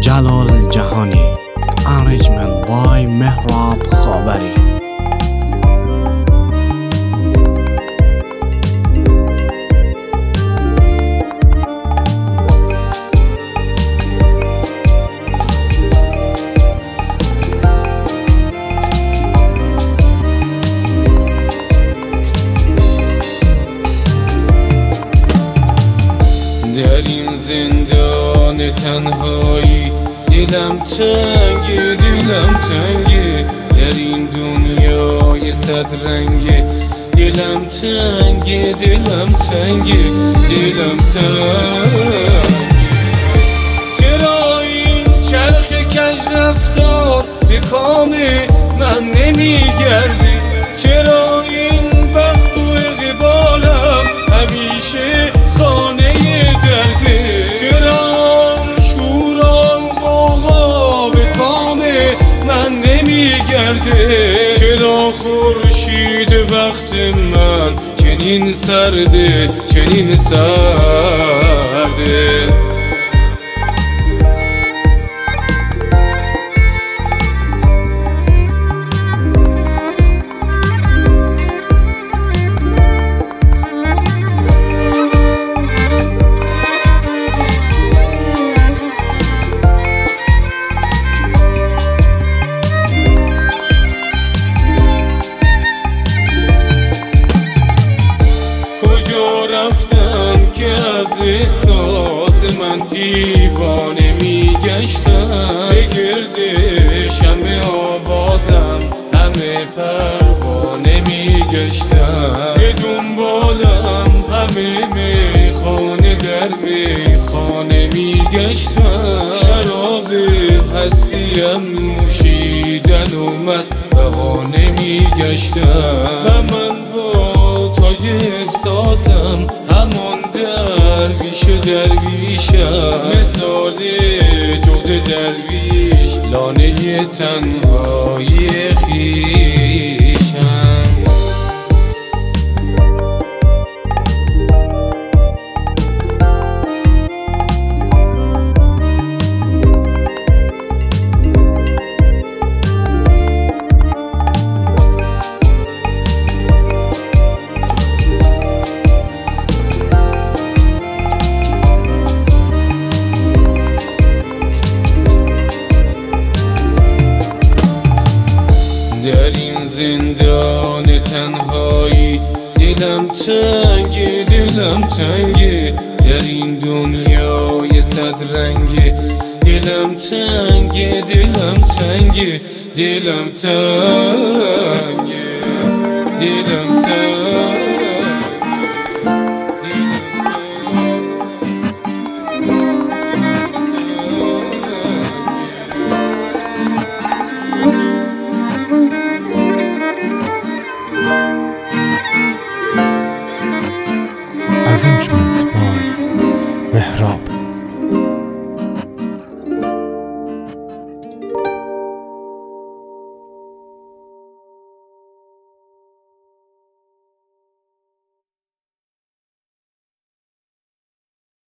جلال جهانی Arrangement by مهراب خاوری. در این زندان تنهایی دلم تنگه، دلم تنگه. در این دنیای صد رنگه دلم تنگه، دلم تنگه، دلم تنگه. چرا این چرخ کج رفتار به کام من نمیگرده؟ چرا این وقت و اقبالم همیشه خانه درده؟ چرا شورم غوغا به کام من نمیگرده؟ چرا خورشید وقت من چنین سرده، چنین سرده؟ رفتن که از احساس من دیوانه میگشتم، به گرد شمع آوازم همه پروانه میگشتم، به دنبالم همه میخانه در میخانه میگشتم. شراب هستیم نوشیدن و مست بهانه میگشتم و من با تاج احساسم همان درویش درویشم، مثال جغد درویش لانه تنهایی خویشم. در این زندان تنهایی دلم تنگه، دلم تنگه. در این دنیای صد رنگه دلم تنگه، دلم تنگه، دلم تنگه، دلم تنگه. Arrangement